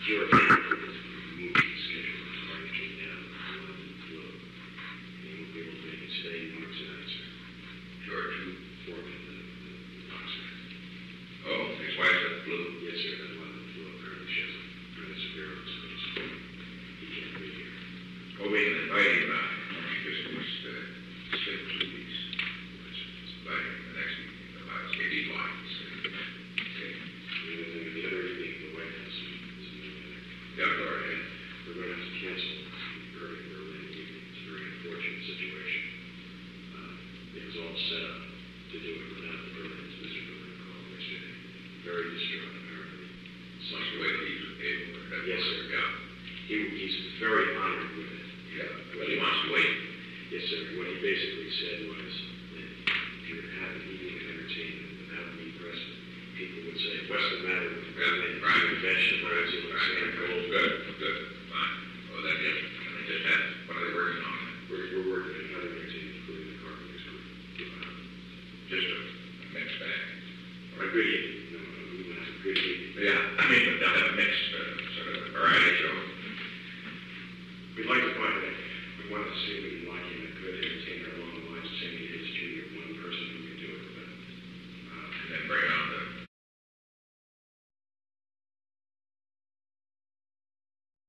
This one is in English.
George moved the schedule as far as came down and flew. And he won't be able to make it today nor tonight, sir. George, who? Foreman, the boxer. Oh, his wife's at the flu. Yes, sir. That's why the flu apparently she has a really severe illness, so he can't be here. Oh, we can invite him because it was split 2 weeks. Invite him the next week. If he'd like. Okay. The other evening, the White House is Yeah, go ahead. we're going to have to cancel the early Berlin evening. It's a very unfortunate situation. It was all set up to do it without the Berlins. Mr. Berlin called yesterday. Very distraught, apparently. Much the way he was able to. Yes, sir. Yeah. He's very honored with it. Yeah. But he wants to wait. Yes, sir. What he basically said was that if you're going to have an evening of entertainment without me present, people would say, what's the matter with the Berlin? Right. Vegetables, sand, gold. Good. Fine. Oh, that is. Can I just ask, what are they working on? We're working on another entertainment, including the Carpenters Group. Just a mixed bag. A good evening. No, we want to have a good evening. Yeah, I mean, but they'll have a mixed sort of variety show. We'd like to